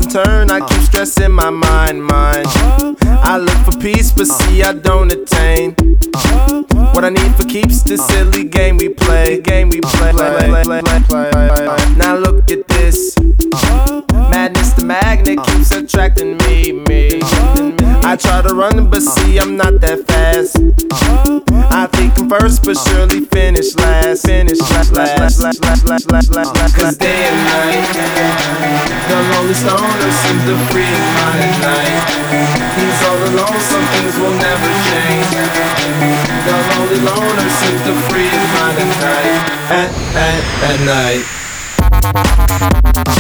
turn, I keep stressing my mind. I look for peace, but see I don't attain. What I need for keeps this silly game we play. Now look at this. Madness, the magnet keeps attracting me. I try to run, but see I'm not that fast. I think I'm first, but surely finish last. Cause day and night, the lonely stoner seems to free his mind at night. He's all alone, some things will never change. The lonely loner seems to free his mind at night. At night.